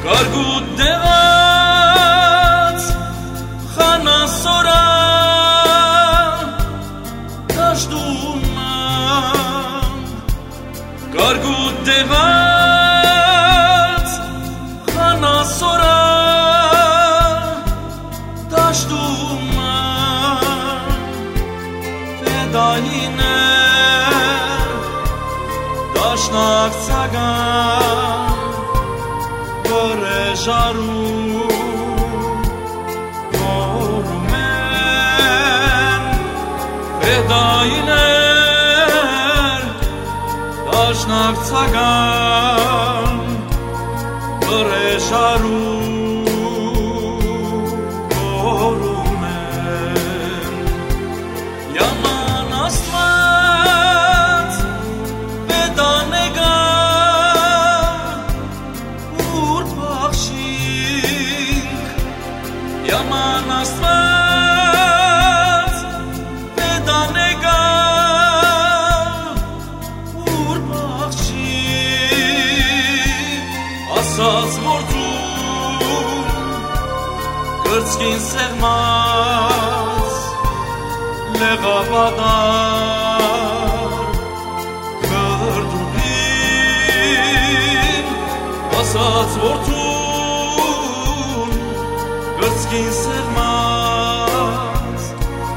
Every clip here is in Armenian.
Գարգուտեղած խանասորա դաշտումա Գարգուտեղած խանասորա դաշտումա Ֆեդայիներ դաշնակ ցագան Ժարու որում են Ֆեդայիներ դաշնակ ցագան ժարու որում են Yaman Աստված Ֆեդանեգա Yaman Աստված Ֆեդանեգա ուր բախշի ասաց որդուն կրծքին սեղմած լեղավադար կրդուհին ասաց որդուն Կրծքին սեղմած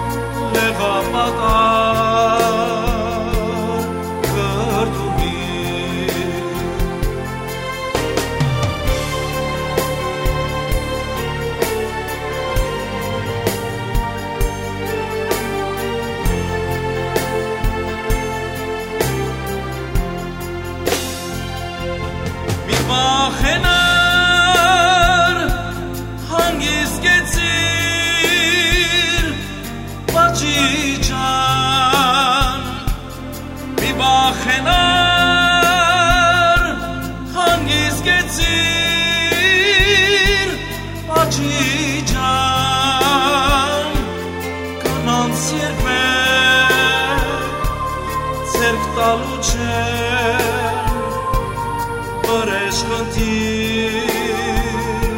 լեղավատար կրդուհին Մի վախենա Խենար հանգիսկեցիր պաչիջան կանանց երբեք ձերք տալու չեն բրեժ խնդիր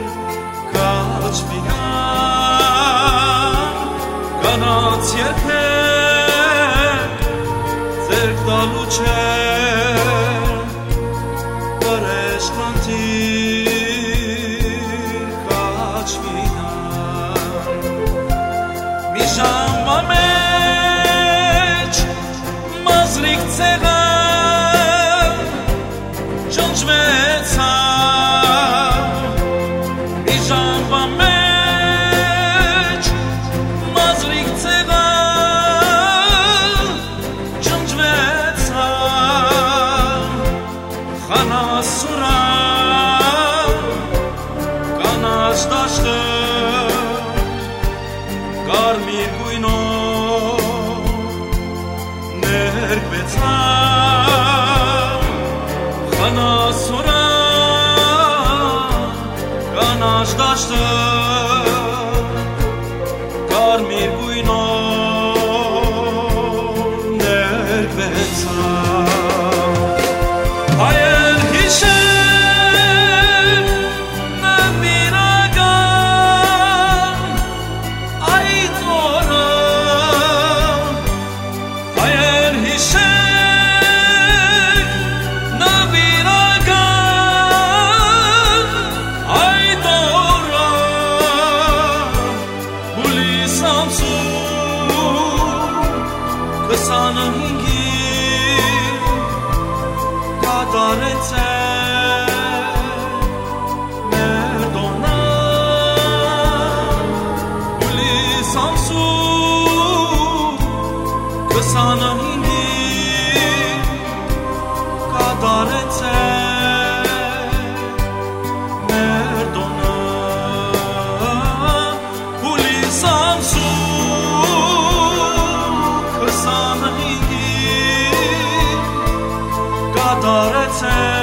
կաչվիգան կանանց երբեք ձերք տալու չեն բրեժ խնդիր կաչվիգան մի ժամվա մեջ մազրիկ ցեղան ջնջվեցան մի ժամվա մեջ մազրիկ ցեղան ջնջվեցան խանասուրա կանաչ դաշտը կարմիր գույնով ներկվեցան խանասուրա կանաչ դաշտը կարմիր գույնով ներկվեցան Հայեր հիշեք նվիրական այդ օրը Հայեր հիշեք նվիրական այդ օրը հուլիս ամսում 25-ին կատարեցեք մեր տոնան հուլիս ամսում 25-ին կատարեցեք մեր տոնան հուլիս ամսում 25-ին կատարեցեք